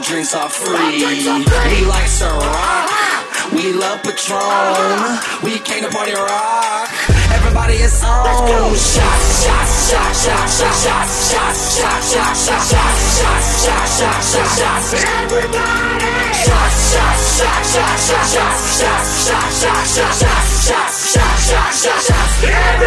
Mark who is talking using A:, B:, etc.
A: drinks are free. We like Ciroc, we love Patron, we came to party rock. Everybody is on. Shots, shots, shots, shots, shots, shots, shots, shots, shots, shots, shots, shots, shots, shots, shots. Everybody. Shots, shots, shots, shots, shots, shots, shots, shots, shots, shots, shots, shots, shots, shots, shots.